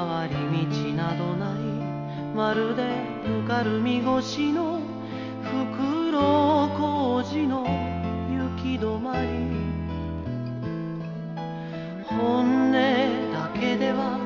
回り道などない、まるでぬかるみ越しの袋小路の行き止まり。本音だけでは